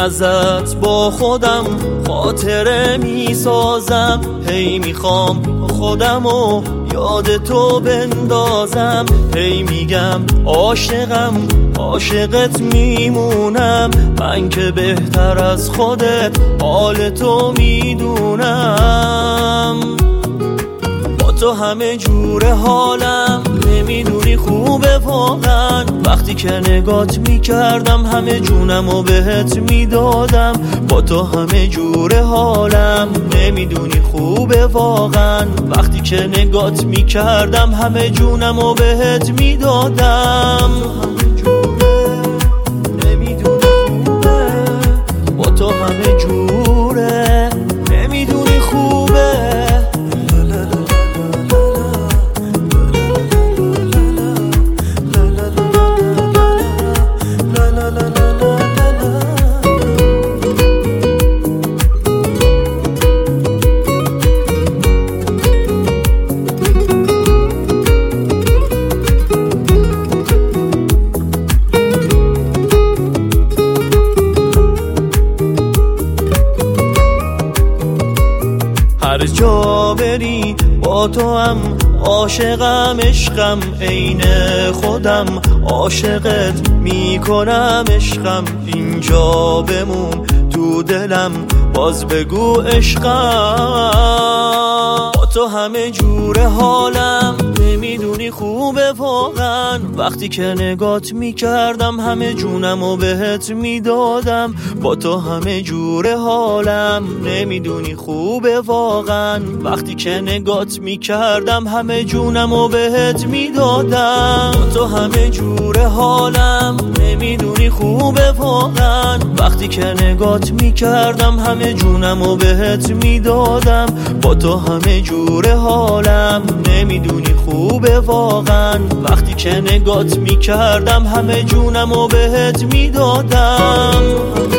ازت با خودم خاطره میسازم، هی میخوام خودمو یاد تو بندازم، هی میگم عاشقم عاشقت میمونم، من که بهتر از خودت حال تو میدونم. با تو همه جور حالم، نمیدونی خوبه واقعا، وقتی که نگات میکردم همه جونمو بهت میدادم. با تو همه جور حالم، نمیدونی خوبه واقعا، وقتی که نگات میکردم همه جونمو بهت میدادم. نمیدونی خوبه، با تو همه جوره، نمیدونی خوبه. هر جا بری با تو هم عاشقم، عشقم عین خودم، عاشقت میکنم عشقم، اینجا بمون تو دلم باز بگو عشقم. با تو همه جور حالم، نمیدونی خوبه واقعا، وقتی که نگات میکردم همه جونمو بهت میدادم. با تو همه جور حالم، نمیدونی خوبه واقعا، وقتی که نگات میکردم همه جونمو بهت میدادم. با تو همه جور حالم، نمیدونی خوبه واقعا، وقتی که نگات میکردم همه جونمو بهت میدادم. با تو همه جور حالم، نمیدونی خوبه واقعا، وقتی که نگات میکردم همه جونمو بهت میدادم.